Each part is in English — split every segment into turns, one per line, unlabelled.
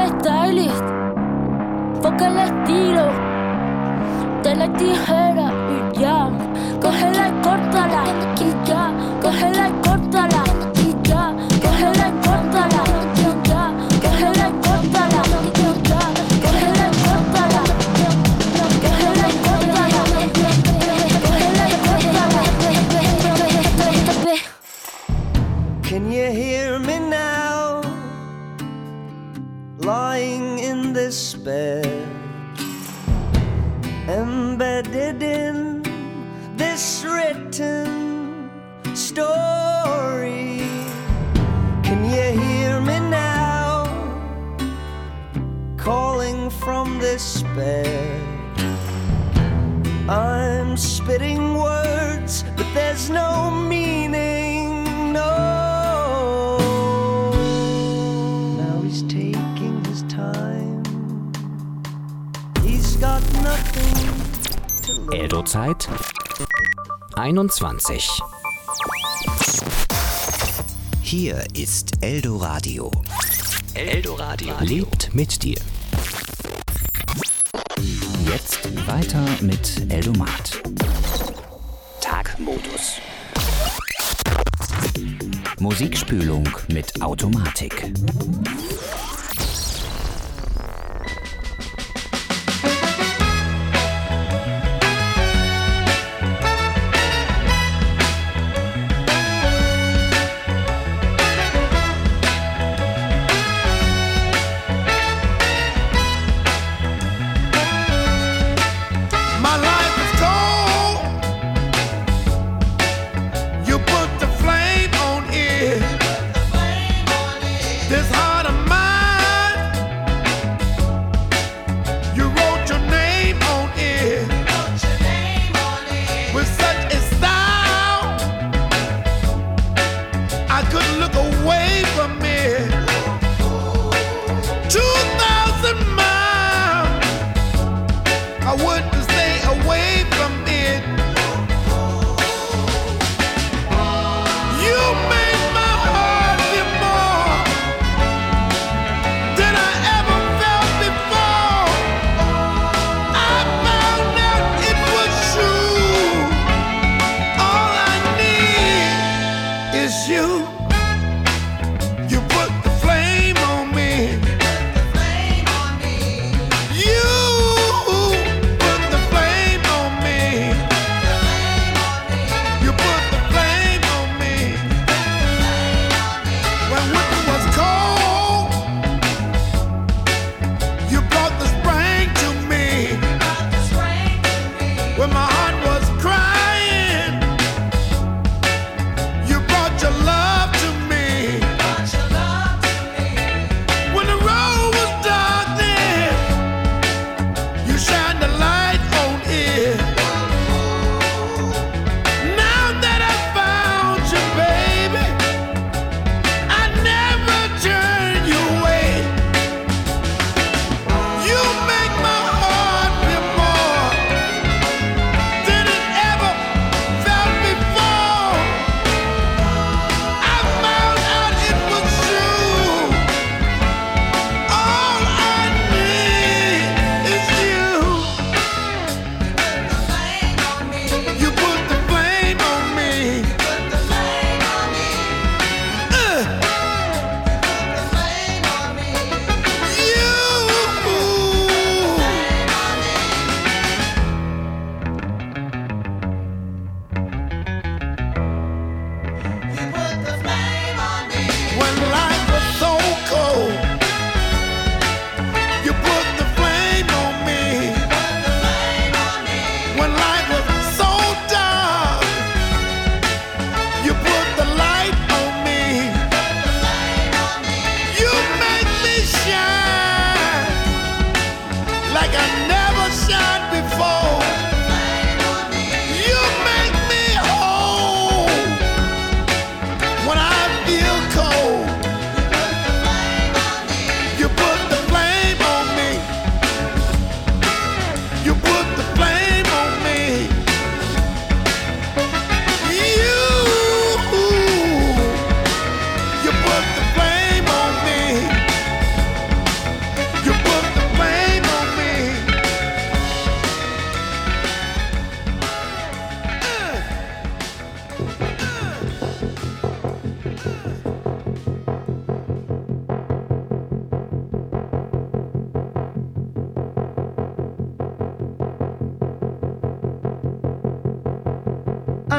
stylist, porque el estilo de la tijera y ya. Cógela y córtala y ya. Cógela y córtala y ya. Cógela y córtala y ya. Cógela y córtala y ya. Cógela y córtala. Cógela y córtala. Cógela y córtala.
Can you hear me now? Lying in this bed, embedded in this written story. Can you hear me now? Calling from this bed. I'm spitting words, but there's no meaning, no. Now he's taking his time. He's got nothing to lose.
Eldo-Zeit 21.
Hier ist Eldoradio.
Eldoradio lebt mit dir. Jetzt weiter mit Eldomat. Tagmodus. Musikspülung mit Automatik.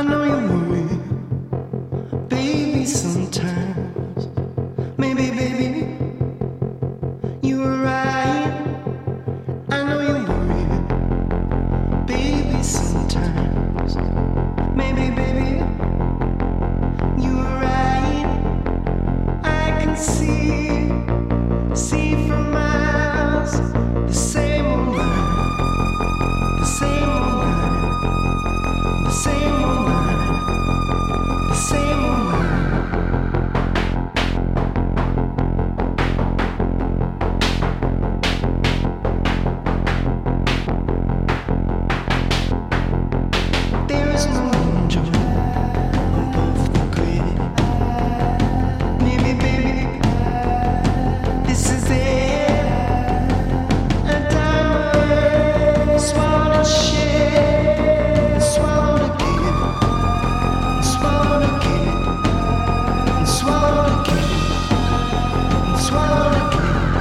know you worry, baby, sometimes. Maybe, baby, you were right. I know you worry, baby, sometimes. Maybe, baby, you were right. I can see for miles the same old line, the same old line, the same old line, the same old line. There is no angel above the grid. Maybe, baby, this is it. A diamond swallowed shit, and swallowed again, and swallowed again, and swallowed again, and swallowed again.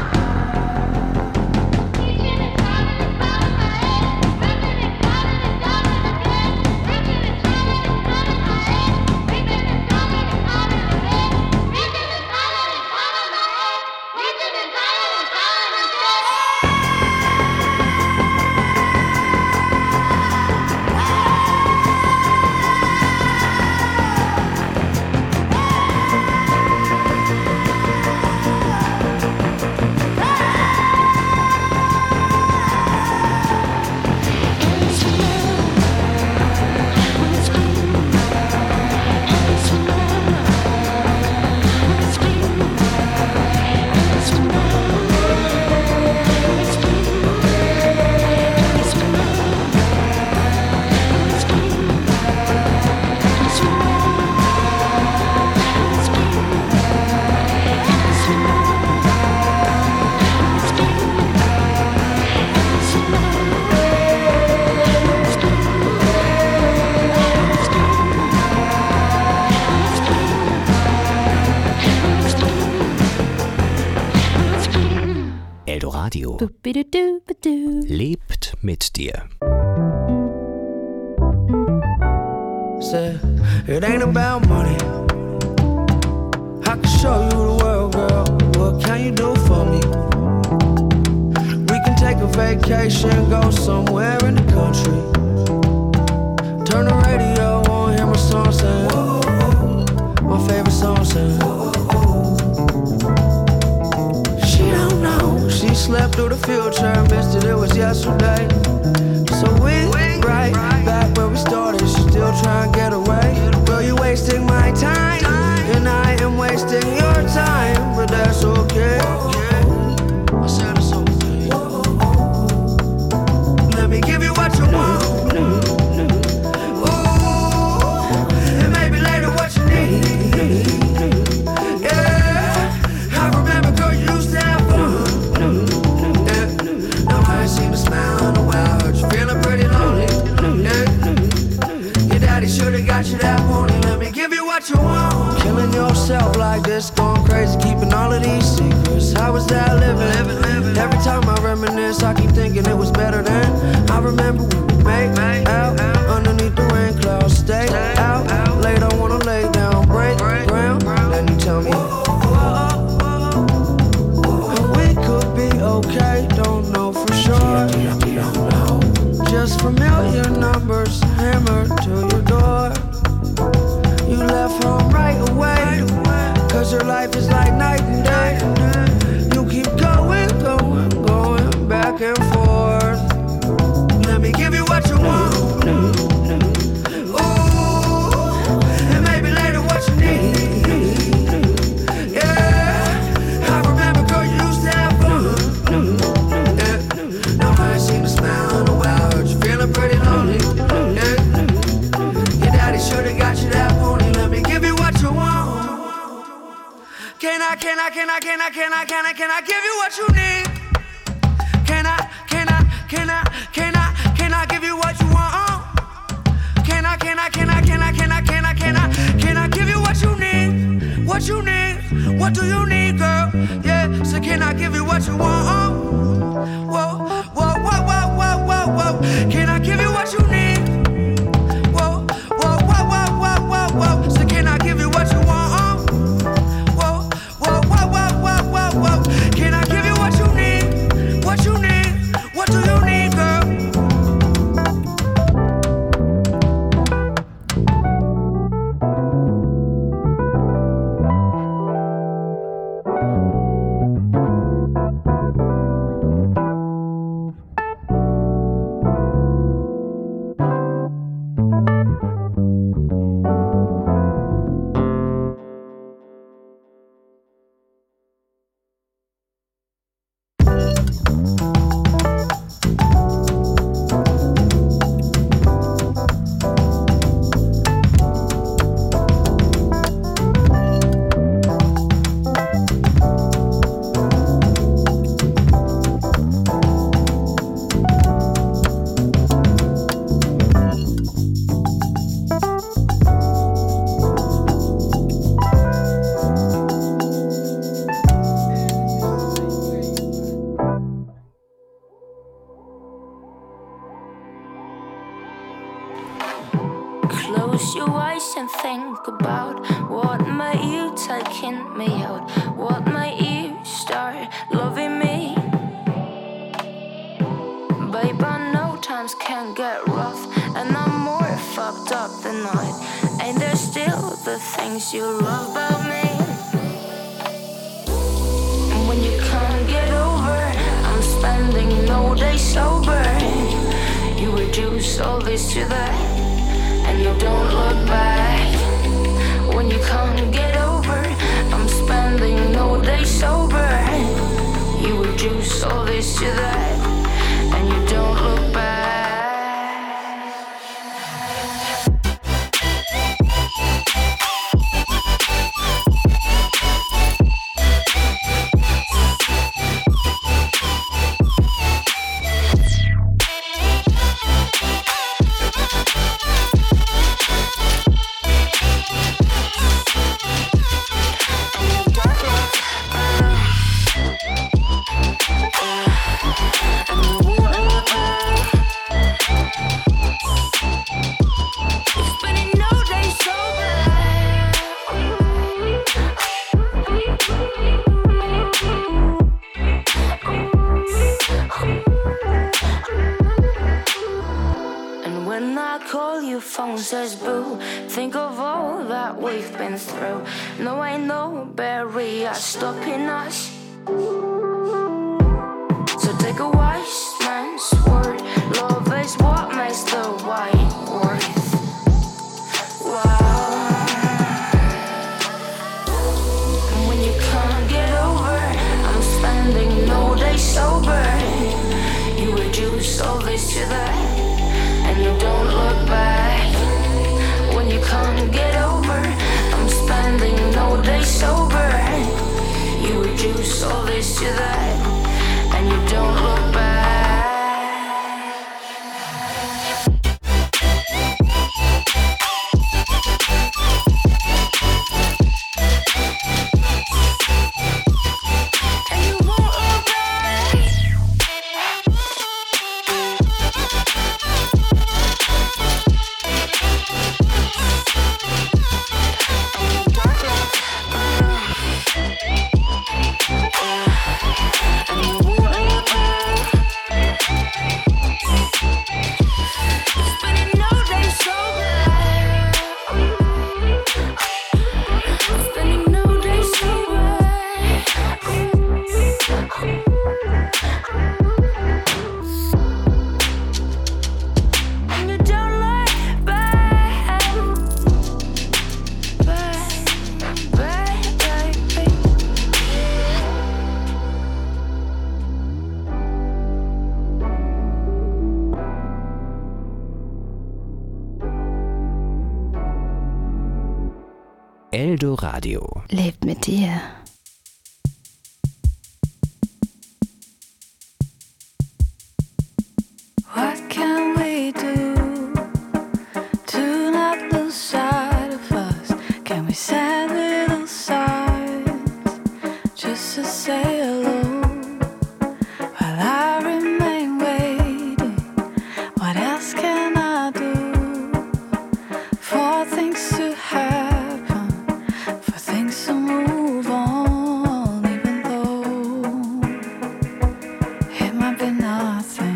Eldoradio
Boop-a-doo-ba-doo.
lebt mit dir.
Said, it ain't about money. I can show you the world, girl. What can you do for me? We can take a vacation, go somewhere in the country. Turn the radio on, hear my song sing. My favorite song sing. She don't know. She slept through the field trip, missed it, it was yesterday. So we right back where we started. She still trying to get away. Girl, you wasting my time, and I am wasting your time, but that's okay. I said it's okay. Let me give you what you want. Ooh, and maybe later what you need. Yeah, I remember, girl, you used to have fun. Yeah, now I ain't seen a smile in a while. Heard you feeling pretty lonely. Yeah, your daddy should've got you that morning. Let me give you what you want. Killing yourself like this, going crazy, keeping all of these secrets. How was that living? Every time I reminisce, I keep thinking it was better then. I remember when we made out underneath the rain clouds. Stay out late, I wanna lay down, break ground. Then you tell me, and we could be okay, don't know for sure. Just familiar numbers hammered to your door. You left home right away, cause your life is like night and day. You keep going back and forth. Let me give you what you want. Ooh, and maybe later what you need. Yeah, I remember, girl, you used to have fun. Yeah, now I ain't seen a smile in a while. Heard you feeling pretty lonely. Yeah, your daddy should've got you that pony. Let me give you what you want. Can I give you what you need? Can I give you what you want? Can I give you what you need? What you need? What do you need, girl? Yeah, so can I give you what you want? Whoa. Can I give you what you need? Whoa.
talk about what made you taking me out, what made you start loving me. Babe, I know times can get rough, and I'm more fucked up than not. Ain't there still the things you love about me? And when you can't get over, I'm spending no day sober. You reduce all this to that, and you don't look back. When you can't get over, I'm spending no day sober. You reduce all this to that, and you don't look back. Phone says boo, think of all that we've been through. No, ain't no barrier stopping us. So take a wise man's word, love is what makes the white worth. Wow. And when you can't get over, I'm spending no day sober. You reduce all this to that, and you don't look back. When you can't get over, I'm spending no day sober. You reduce all this to that, and you don't look back.
Eldoradio
lebt mit dir.
What can we do to not lose sight of us? Can we send little signs just to say hello while I remain waiting? What else can I do for things to happen, for things to move on, even though it might be nothing?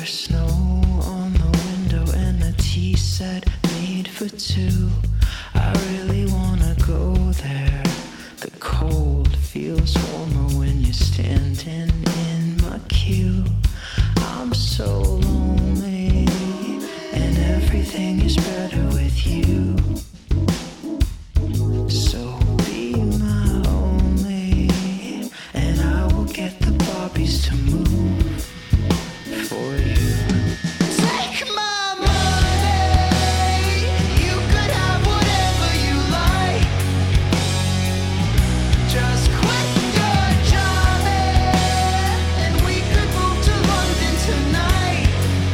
there's snow on the window and a tea set made for two. I really wanna go there. The cold feels warmer when you're standing in my queue. I'm so lonely and everything is better with you. So be my only, and I will get the Barbies to move for you. Take my money, you could have whatever you like. Just quit your job and we could move to London tonight.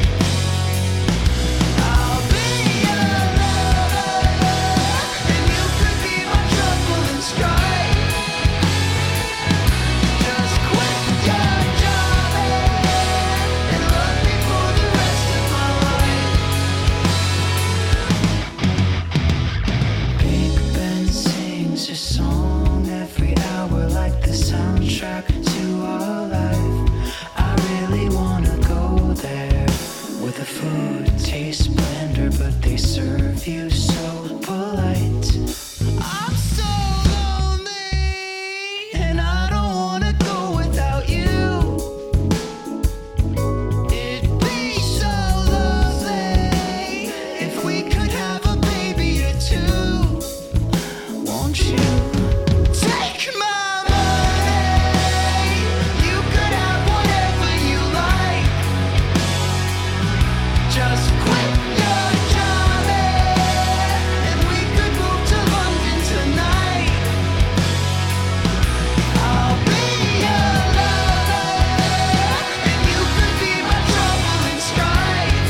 I'll be your lover and you could be my trouble and strife. Just quit your job and love me for the rest of my life. Big Ben sings a song every hour like the soundtrack to our life. I really wanna go there where the food tastes blender but they serve you so polite. I'm so lonely and I don't wanna go without you. It'd be so lovely if we could have a baby or two. Won't you take my money? You could have whatever you like. Just quit your job and we could move to London tonight. I'll be your lover and you could be my trouble and strife.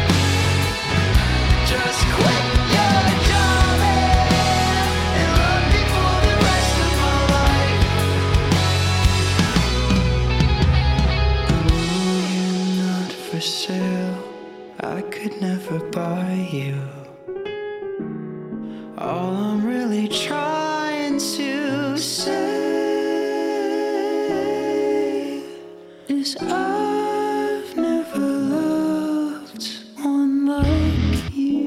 Just quit your job and love me for the rest of my life. You're not for sale. I could never buy you. All I'm really trying to say is I've never loved one like you.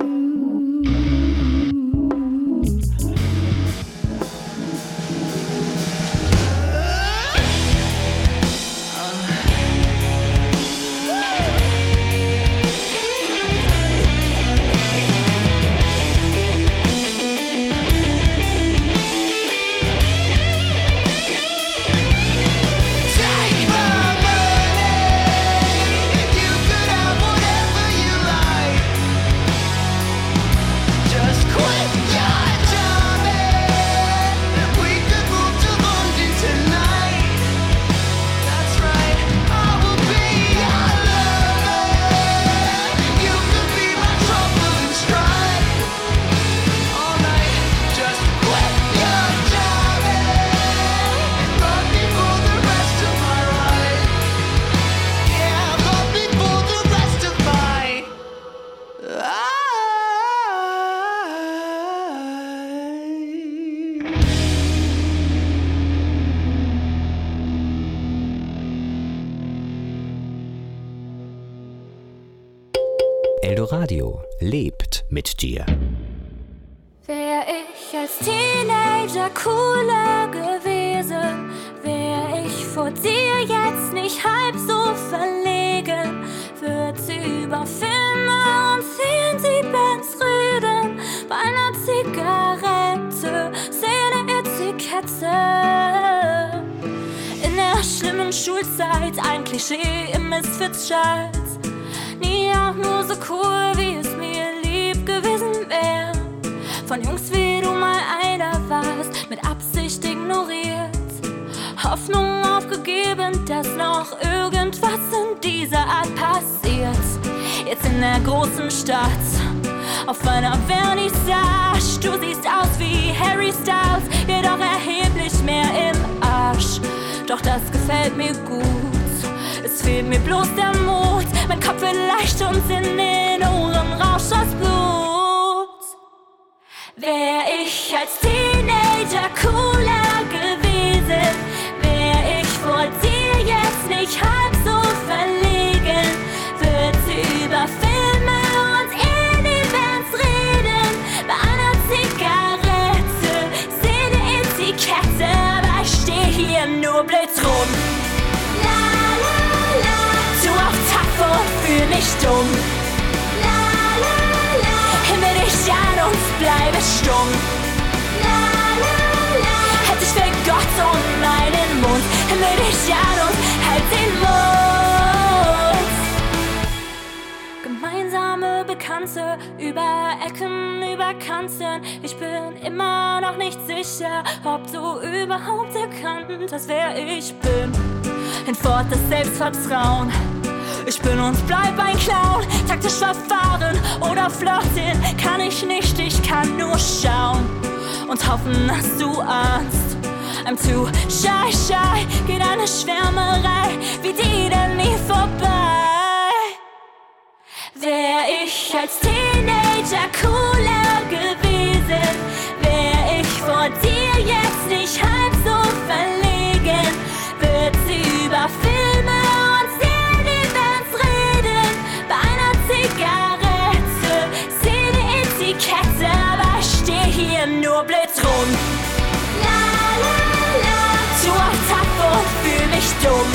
Take my money, you could have whatever you like. Just quit your job and we could move to London tonight. That's right, I will be your lover. You could be my trouble and strife. All night, just quit your job and love me for the rest of my life. Yeah, love me for the rest of my life.
Eldoradio lebt mit dir.
Wär ich als Teenager cooler gewesen, wär ich vor dir jetzt nicht halb so verlegen, würd sie über Filme und sehen sie Bands reden, bei einer Zigarette, sehen eine Etikette. In der schlimmen Schulzeit ein Klischee im Misfits-Shirt, nie auch nur so cool, wie es mir lieb gewesen wär. Von Jungs wie du mal einer warst, mit Absicht ignoriert, Hoffnung aufgegeben, dass noch irgendwas in dieser Art passiert. Jetzt in der großen Stadt, auf einer Vernissage, du siehst aus wie Harry Styles, jedoch erheblich mehr im Arsch. Doch das gefällt mir gut, es fehlt mir bloß der Mut, mein Kopf wird leicht und in den Ohren rauscht das Blut. Wär ich als Teenager cooler gewesen, wär ich vor dir jetzt nicht halb so verlegen, würd mich dumm. Himmel dich an und bleibe stumm. Halt dich für Gott und meinen Mund. Himmel dich an und halt den Mund. Gemeinsame Bekannte, über Ecken, über Kanten. Ich bin immer noch nicht sicher, ob du überhaupt erkannt hast, wer ich bin. Hinfort das Selbstvertrauen. Ich bin und bleib ein Clown. Taktisch verfahren oder flirten kann ich nicht, ich kann nur schauen und hoffen, dass du ahnst. I'm too shy, shy. Geht eine Schwärmerei wie die denn nie vorbei. Wär ich als Teenager cooler gewesen, wär ich vor dir jetzt nicht halb so verlegen, wird sie über Filme und Serien-Events reden, bei einer Zigarette, Szene-Etikette, aber ich steh hier nur blöd rum. Zu oft taff und fühl mich dumm.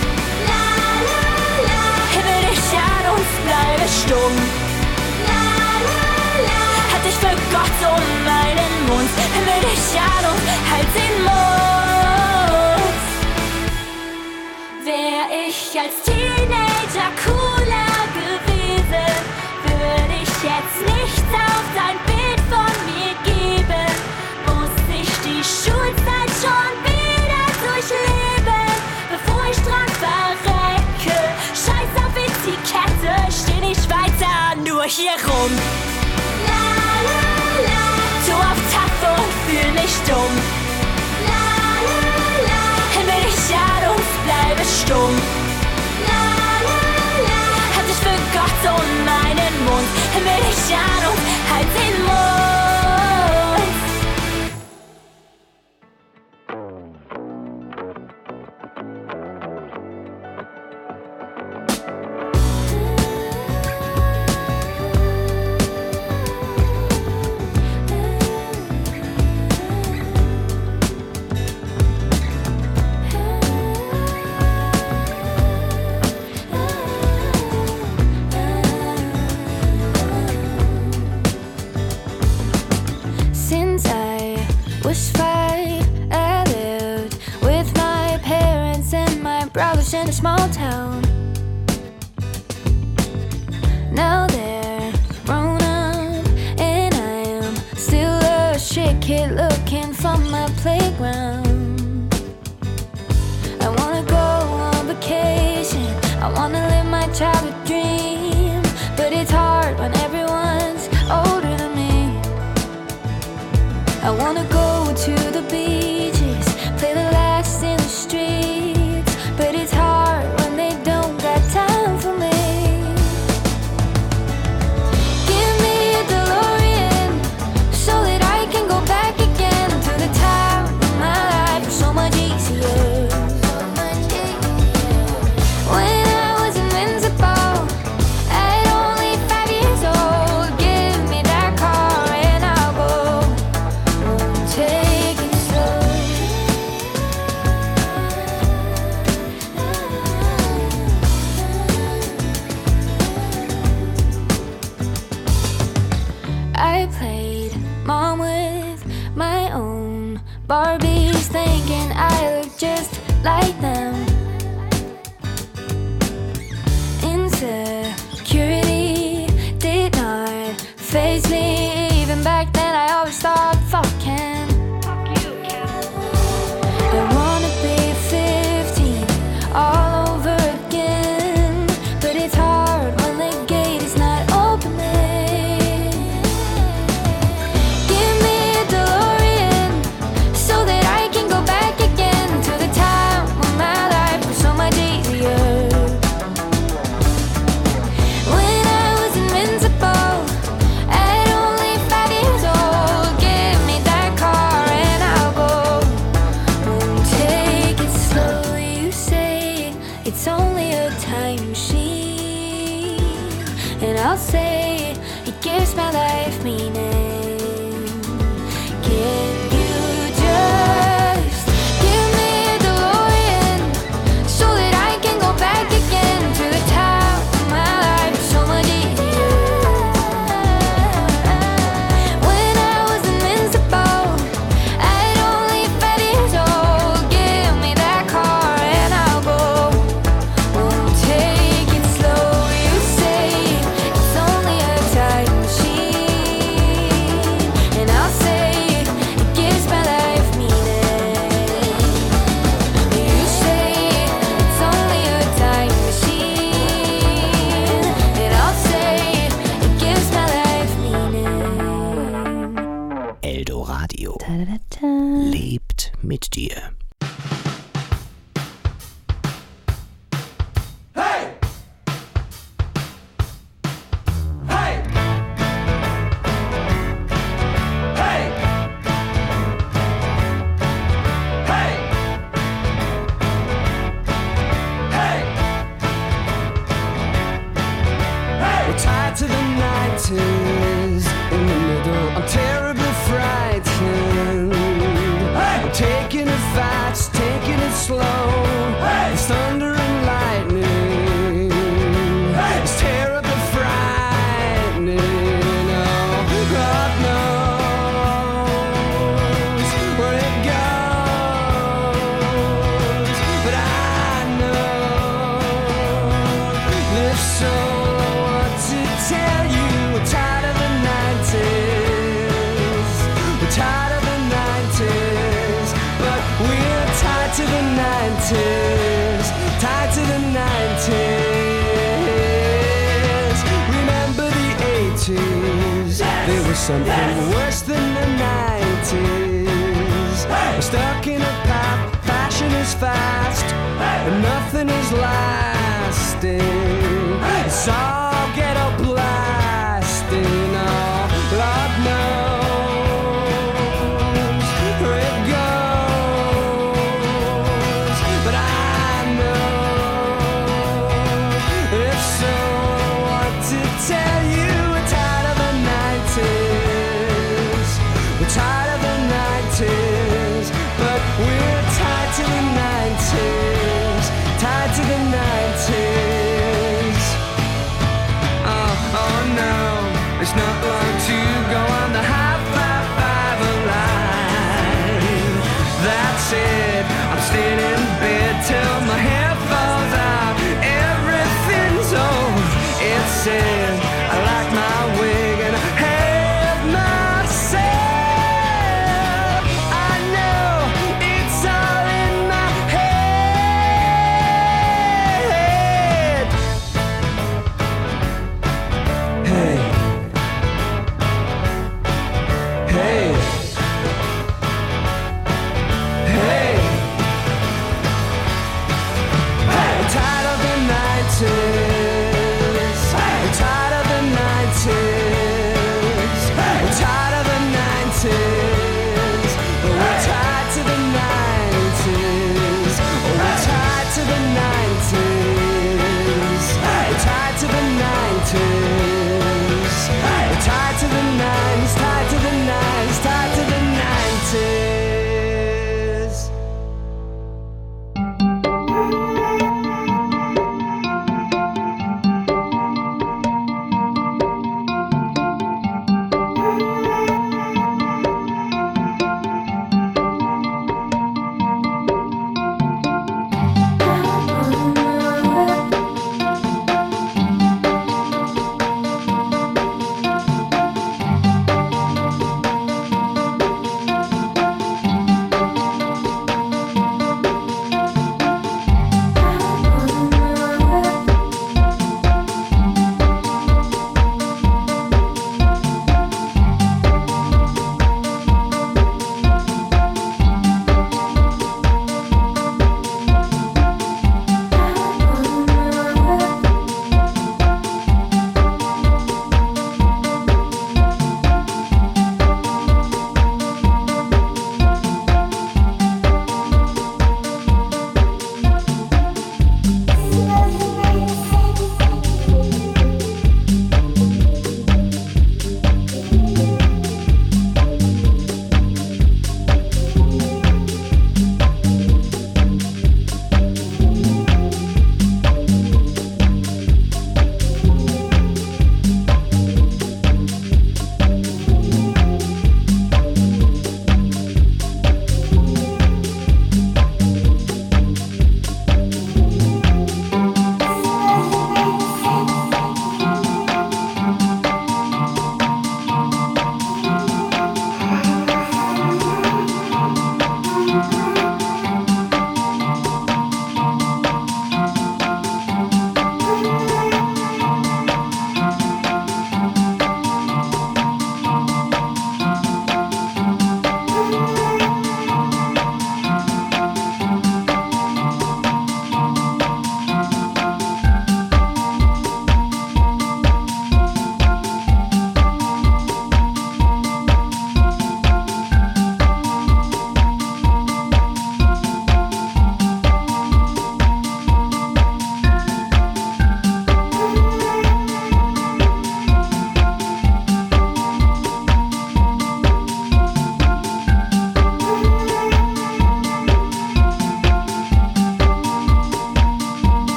Himmel dich an und bleibe stumm. Halt dich für Gott um meinen Mund. Himmel dich an und halt den Mund. Wär ich als Teenager cooler gewesen, würde ich jetzt nichts auf dein Bild von mir geben. Muss ich die Schulzeit schon wieder durchleben, bevor ich dran verrecke. Scheiß auf Etikette, steh nicht weiter nur hier rum. Zu oft taff und fühl mich dumm. Himmel dich an und bleibe stumm. Halt dich für Gott und meinen Mund. Himmel dich an und halt den Mund. In a small town. Now they're grown up and I am still a shit kid looking for my playground. I wanna go on vacation, I wanna live my childhood dream, but it's hard when everyone's older than me. I wanna go to the beaches, play the last in the streets, but it's hard when they don't got time for me. Give me a DeLorean so that I can go back again to the time when my life was so much easier. When I was invincible at only 5 years old, give me that car and I'll go. Take it slow. I played mom with my own Barbies, thinking I look just like them. Insecurity did not faze me. Even back then I always thought, fuck Ken. I wanna be 15 all over again, but it's hard when the gate is not opening. Give me a DeLorean so that I can go back again to the time when my life was so much easier.
Eldoradio.
Ta-da-da-da.
Lebt mit dir.
Hey! Hey! Hey! Hey! Hey! Hey!
We're tied to the 90s in the middle. I'm terribly frightened.
Hey!
I'm taking it fast, taking it slow.
Hey!
It's thunder and lightning.
Hey!
It's terribly frightening. Oh, God knows where it goes, but I know this soul. I want to tell you, we're tired of the 90s. We're tired of the 90s, but we're tied to the 90s. Tied to the 90s. Remember the 80s? There was something worse than the 90s. We're stuck in a path, fashion is fast, and nothing is lasting. It's all ghetto blasting. Oh, Lord knows where it goes, but I know if so, I want to tell you we're tired of the 90s. We're tired of the 90s, but we're tied to the 90s. Tied to the 90s.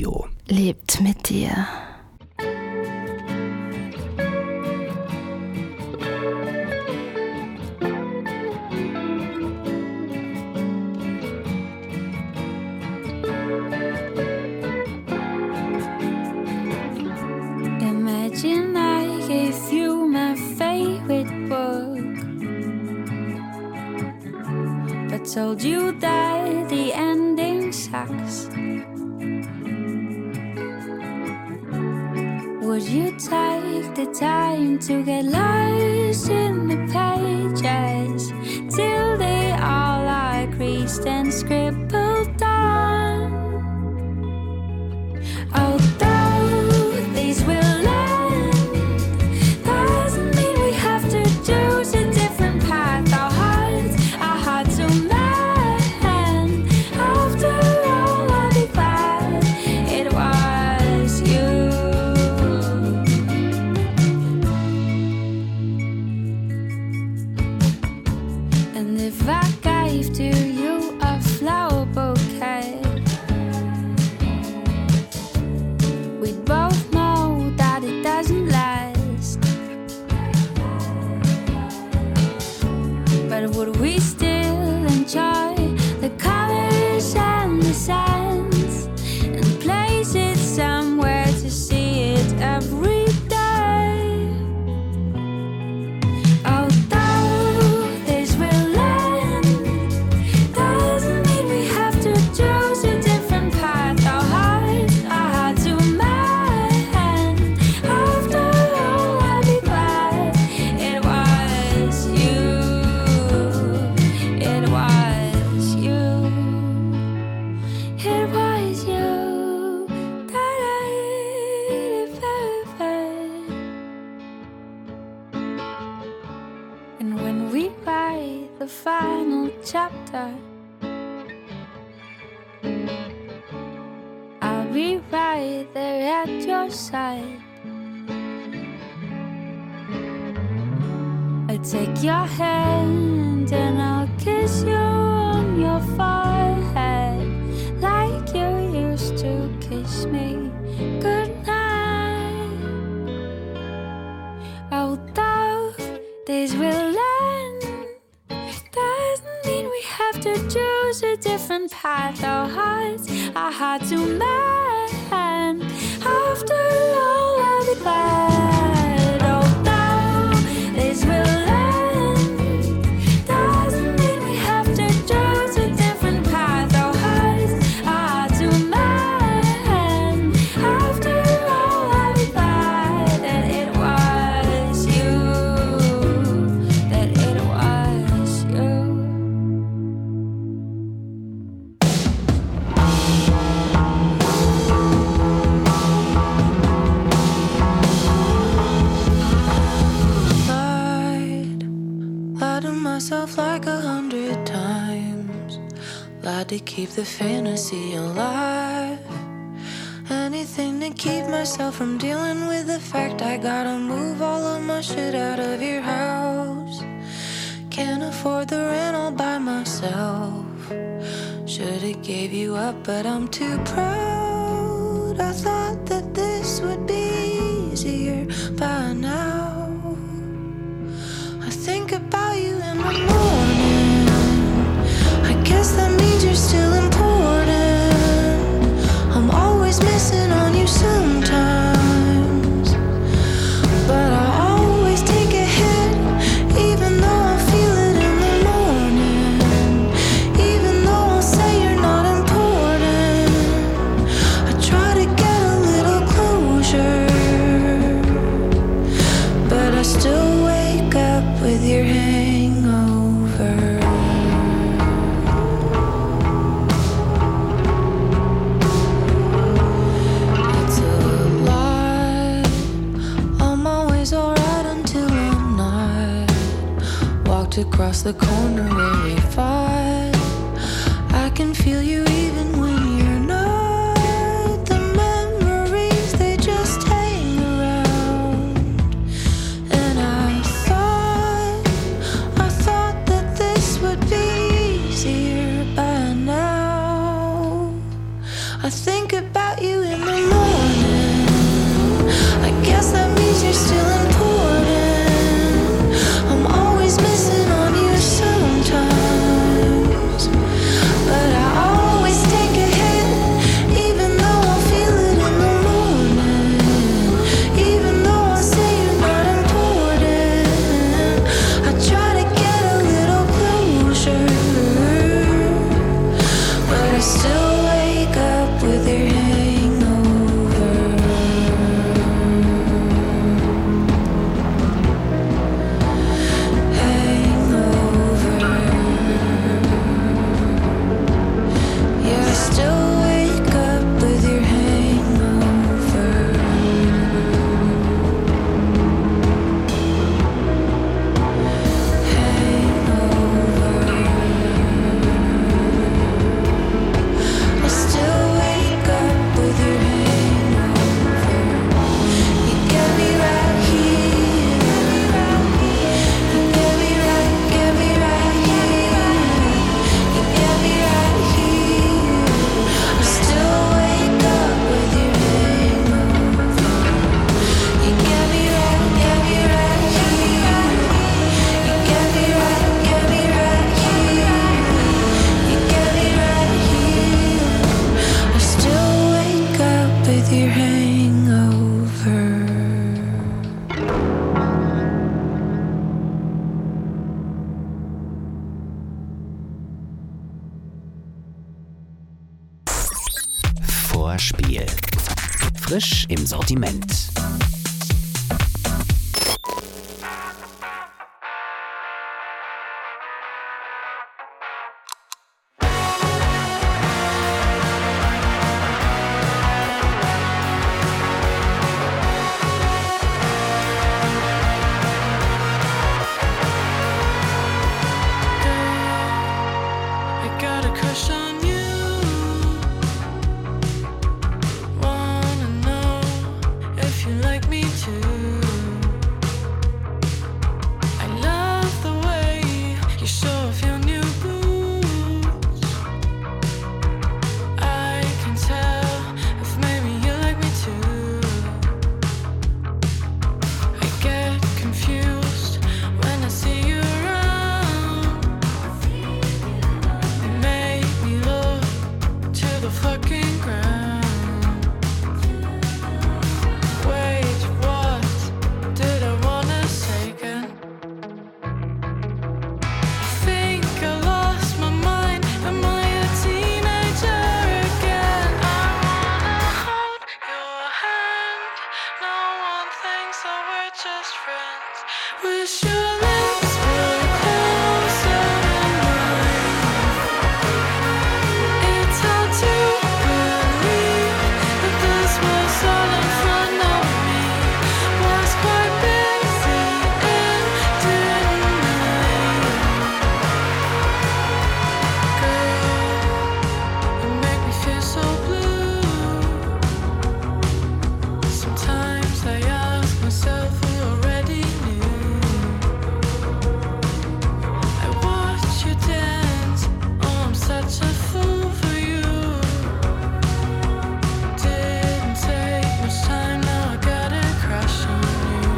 Radio.
Lebt mit dir.
Imagine I gave you my favorite book, but told you that the ending sucks. Would you take the time to get lost in the pages till they all are creased and scribbled on? Although these will end, doesn't mean we have to choose a different path. Our hearts are hard to mend. After all, I'll be glad it was you. And if I gave to you a flower bouquet, we'd both know that it doesn't last. But would we still enjoy the colors and the scents and place it somewhere to see it every day? Although this will end, doesn't mean we have to choose a different path. Our hearts are hard to mend. After all, I'll be glad it was you. It was you. It was you. And when we write the final chapter, I'll be right there at your side. I'll take your hand and I'll kiss you on your forehead like you used to kiss me goodnight. Although this will end, doesn't mean we have to choose a different path. Our hearts are hard to mend. After all, I'll be glad. Although this will end, doesn't mean we have to choose a different path. Our hearts are hard to mend. After all, I'll be glad that it was you. That it was you.
Lied to myself like 100 times. Lied to keep the fantasy alive. Anything to keep myself from dealing with the fact I gotta move all of my shit out of your house. Can't afford the rent all by myself. Should've gave you up, but I'm too proud. I thought that this would be easier by now. I think about you in the morning. I guess that means you're still important. I'm always missing on you sometimes, but I always take a hit, even though I feel it in the morning. Even though I'll say you're not important, I try to get a little closure, but I still wake up with your hangover. It's a lie. I'm always alright until I'm not. Walked across the corner where we fight. I can feel you even when you're not. The memories, they just hang around. And I thought that this would be easier by now. I think about you in
Frisch im Sortiment.
I got a crush on you. Wanna know if you like me too. I love the way you show off your new boots. I can tell if maybe you like me too. I get confused when I see you around. You make me look to the fucking ground. Wait, what did I wanna say again? I think I lost my mind. Am I a teenager again? I wanna hold your hand. No one thinks that we're just friends. Wish your lips were closer than mine. It's hard to believe that this was all in front of me. Was quite busy and didn't Girl, you make me feel so blue. Sometimes I ask myself who already knew. I watch you dance. Oh, I'm such a fool for you. Didn't take much time, now I got a crush on you.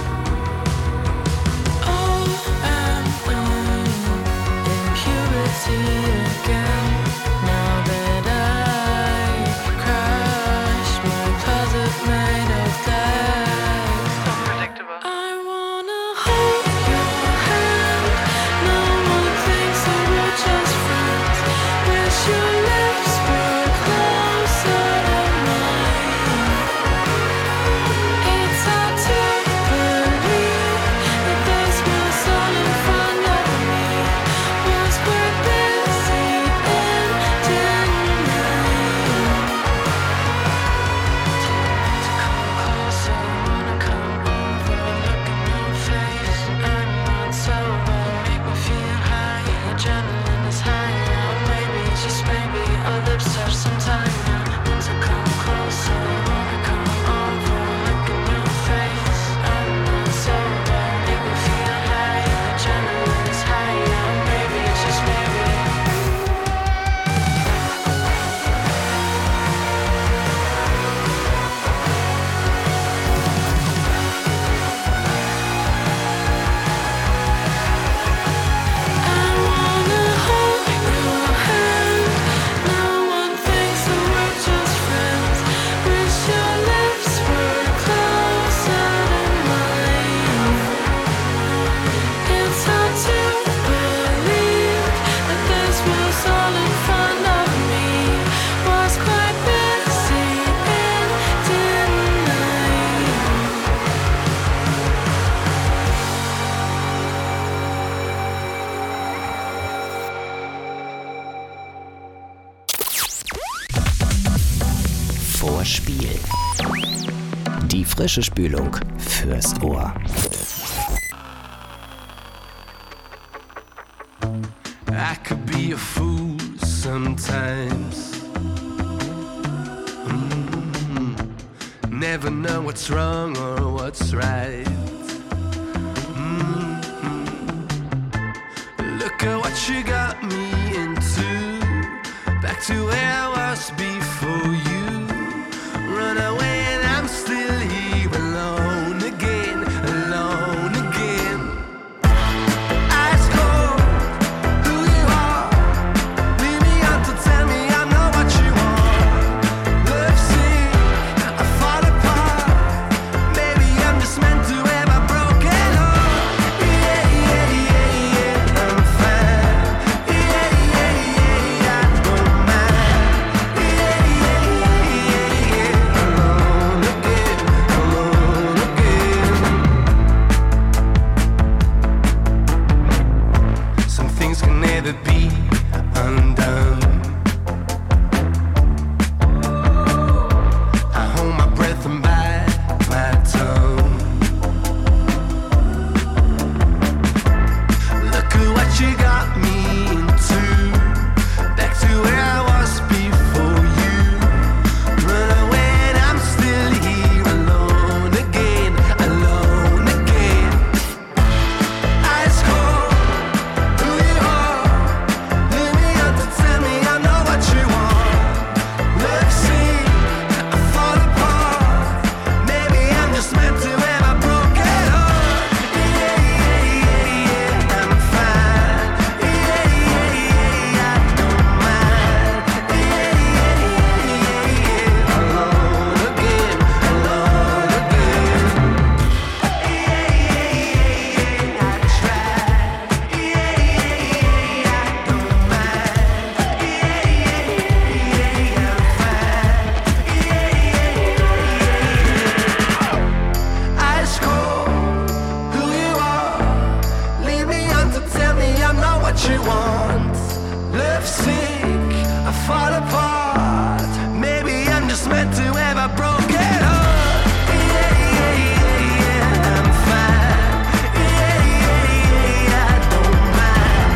Oh, I'm in puberty again. Now that I crush my closet made of glass. Unpredictable. I wanna hold your hand. No one thinks that we're just friends. Wish your lips were closer than mine. It's hard to believe that this was all in front of me. Was quite busy and didn't To come closer, wanna come over, look in your face. I'm not sober, make me feel high. Adrenaline is high now, maybe, just maybe our lips touch sometime now. Want to come closer, wanna come over, look in your face. I'm not sober, make me feel high. Adrenaline is high now, maybe, just maybe. I wanna hold your hand. No one thinks that we're just friends. Wish your lips were closer than mine. It's hard to believe that this was all in front of me. Was quite busy and didn't
Vorspiel. Die frische Spülung fürs Ohr.
I could be a fool sometimes. Never know what's wrong or what's right. Look at what you got me into. Back to where I was before you. Run away and I'm still here alone again, alone again. Ice cold, who you are. Leave me out to tell me I'm not what you want. Love sick, I fall apart. Maybe I'm just meant to have a broken heart. Yeah, yeah, yeah, yeah, I'm fine. Yeah, yeah, yeah, I don't mind. Yeah, yeah, yeah. sick, I fall apart. Maybe I'm just meant to have a broken heart. Yeah, I'm fine. Yeah, I don't mind.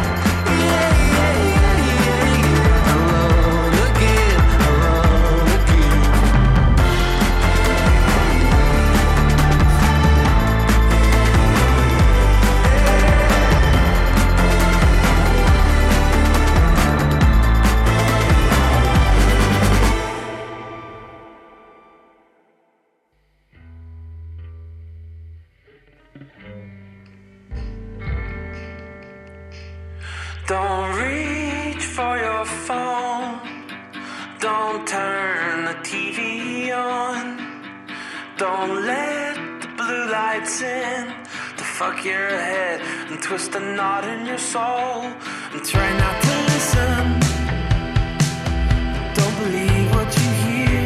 Yeah, alone again, alone again. Don't reach for your phone. Don't turn the TV on. Don't let the blue lights in to fuck your head and twist a knot in your soul. And try not to listen. Don't believe what you hear.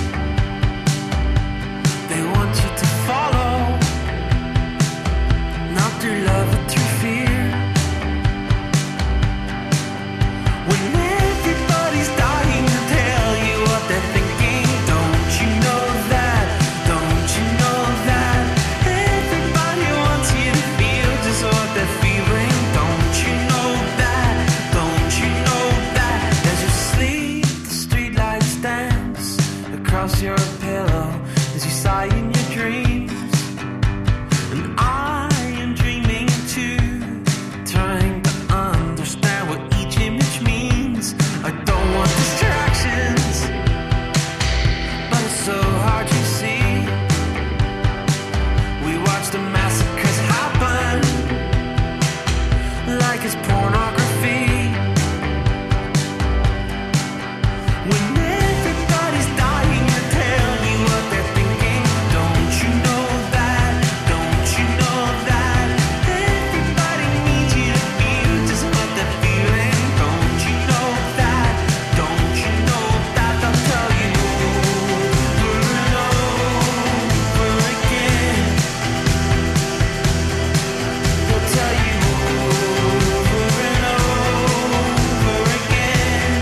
They want you to follow, not through love but through fear. When everybody's dying to tell you what they're thinking, don't you know that? Don't you know that? Everybody wants you to feel just what they're feeling. Don't you know that? Don't you know that? As you sleep, the streetlights dance across your pillow as you sigh in your dreams. And I am dreaming too, trying to understand what each image means. I don't want distractions, but it's so hard to see. We watch the massacres happen like it's pornography. When everybody's dying to tell you what they're thinking, don't you know that? Don't you know that? Everybody needs you to feel just what they're feeling. Don't you know that? Don't you know that? They'll tell you over and over again. They'll tell you over and over again.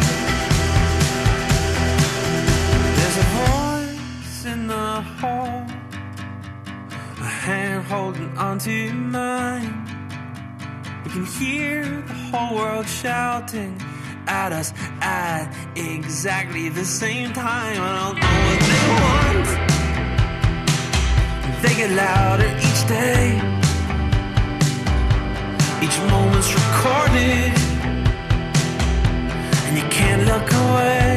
There's a voice in the hall, a hand holding onto mine. We can hear the whole world shouting at us at exactly the same time. I don't know what they want. They get louder each day. Each moment's recorded, and you can't look away.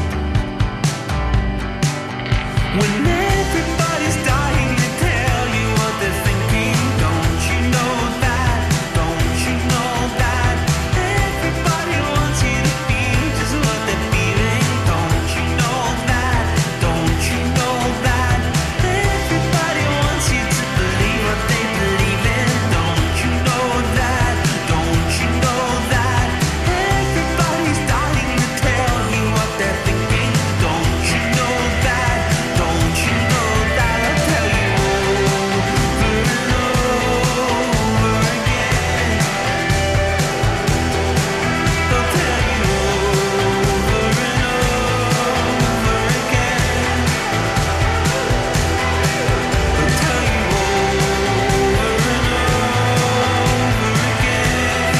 When everybody's dying to tell you what they're thinking, don't you know that? Don't you know that? Everybody wants you to feel just what they're feeling. Don't you know that? Don't you know that? Everybody wants you to believe what they believe in. Don't you know that? Don't you know that? Everybody's dying to tell you what they're thinking. Don't you know that? Don't you know that? I'll tell you over and over again. They'll tell you over and over again. They'll tell you over and over again.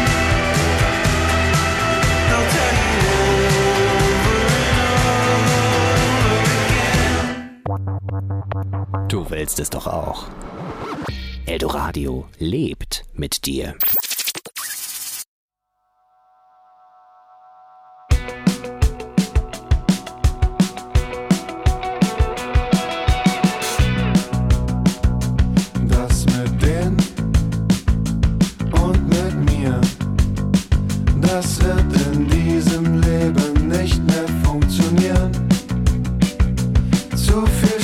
They'll tell you
Du willst es doch auch. Eldoradio lebt mit dir.
Das mit denen und mit mir, das wird in diesem Leben nicht mehr funktionieren. Zu viel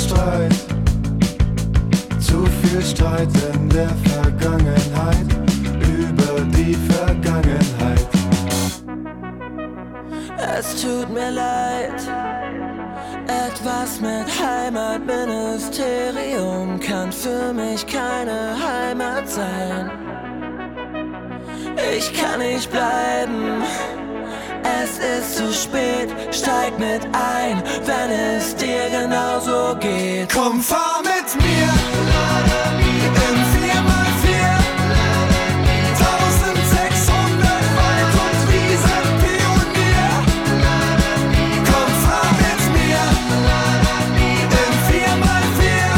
Streit in der Vergangenheit, über die Vergangenheit.
Es tut mir leid, etwas mit Heimatministerium kann für mich keine Heimat sein. Ich kann nicht bleiben,
es ist zu spät, steig mit ein, wenn es dir genauso geht.
Komm, fahr mit mir im 4x4, 1600 Wald und Wiesen Pionier. Komm, fahr mit mir im 4x4,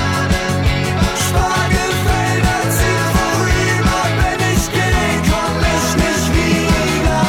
Spargelfelder ziehen vorüber, wenn ich geh, komm ich nicht wieder.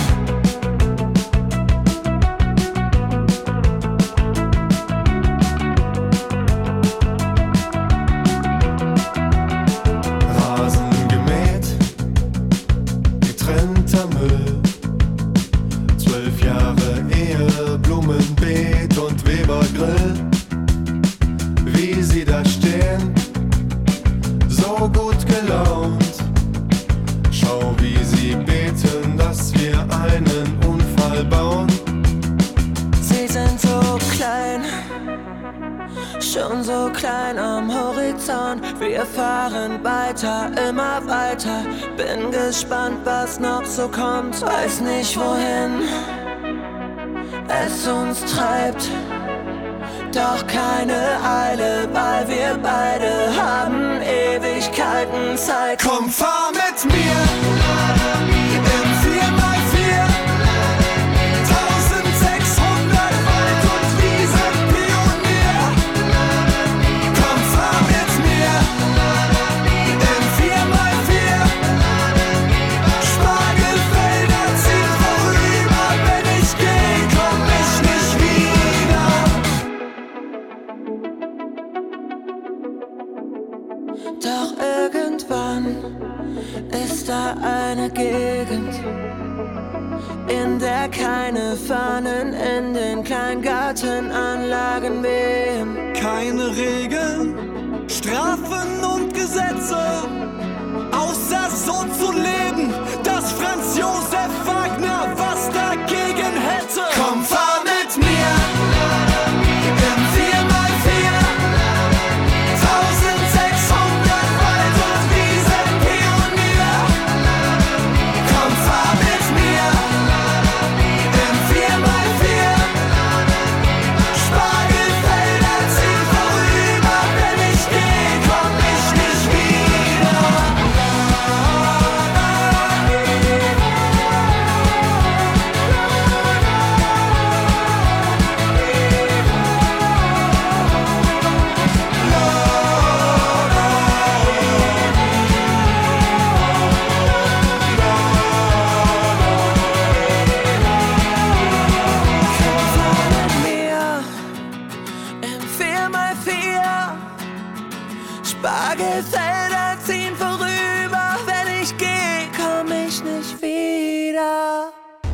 Rasen gemäht, getrennter Müll, 12 Jahre Ehe, Blumenbeet und Webergrill. Wie sie da stehen, so gut gelaunt. Schau, wie sie beten, dass wir einen Unfall bauen.
Sie sind so klein, schon so klein am Horizont. Wir fahren weiter, immer weiter. Bin gespannt, was noch so kommt. Weiß nicht, wohin es uns treibt. Doch keine Eile, weil wir beide haben Ewigkeiten Zeit.
Komm, fahr mit mir im 4x4, 1600 Wald und Wiesen Pionier. Komm, fahr mit mir im 4x4, Spargelfelder ziehen vorüber, wenn ich geh, komm ich nicht wieder.
Doch irgendwann ist da eine Gegend, in der keine Fahnen in den Kleingartenanlagen wehen.
Keine Regeln, Strafen und Gesetze, außer so zu leben, dass Franz Josef Wagner was dagegen hätte.
Komm, fahr mit mir im 4x4, 1600 Wald und Wiesen Pionier. Komm, fahr mit mir im 4x4, Spargelfelder ziehen vorüber, wenn ich geh, komm ich nicht wieder.
Im 4x4, Spargelfelder ziehen vorüber, wenn ich geh, komm ich nicht wieder.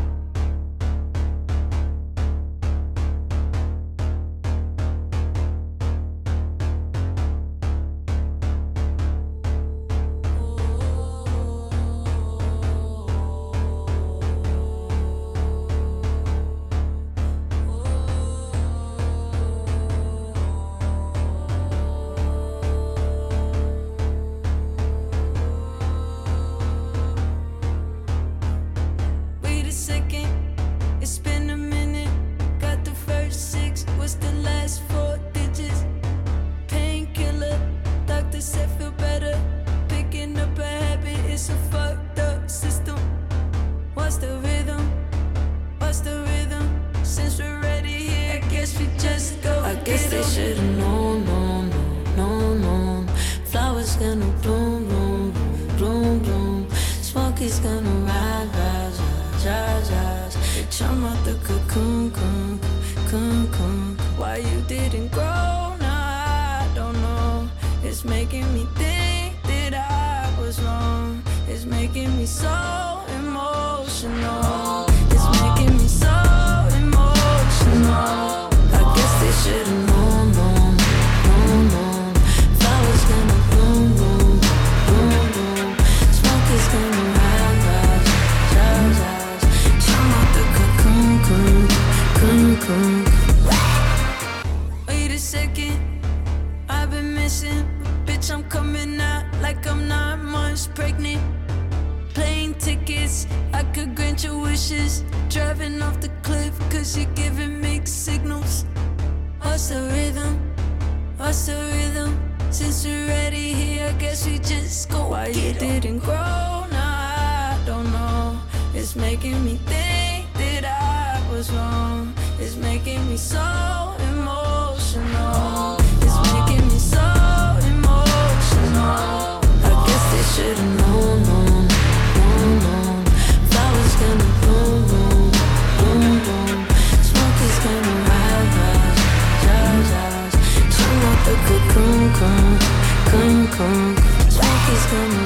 Wait a second, it's been a minute. Got the first 6, what's the last 4 digits? Painkiller, doctor said feel better. Picking up a habit, it's a fucked up system. What's the rhythm? What's the rhythm? Since we're ready here, I guess we just go. I guess they should've known, known. Flowers gonna bloom, bloom, bloom, bloom. Smoke is gonna rise. They chum out the cocoon. Why you didn't grow? Nah, I don't know. It's making me think that I was wrong. It's making me so emotional. It's making me so emotional. I guess they should've known. Flowers gonna bloom, bloom, bloom, bloom. Smoke is gonna rise. Chum out the cocoon. Wait a second, I've been missing. Bitch, I'm coming out like I'm 9 months pregnant. Plane tickets, I I could grant your wishes. Driving off the cliff, cause you're giving mixed signals. What's the rhythm? What's the rhythm? Since we're already here, I guess we just go. Why you didn't grow? Nah, I don't know. It's making me think that I was wrong. It's making me so emotional. It's making me so emotional. I guess they should've known, known. Flowers gonna bloom, bloom. Smoke is gonna rise. Chill out the cocoon. Smoke is gonna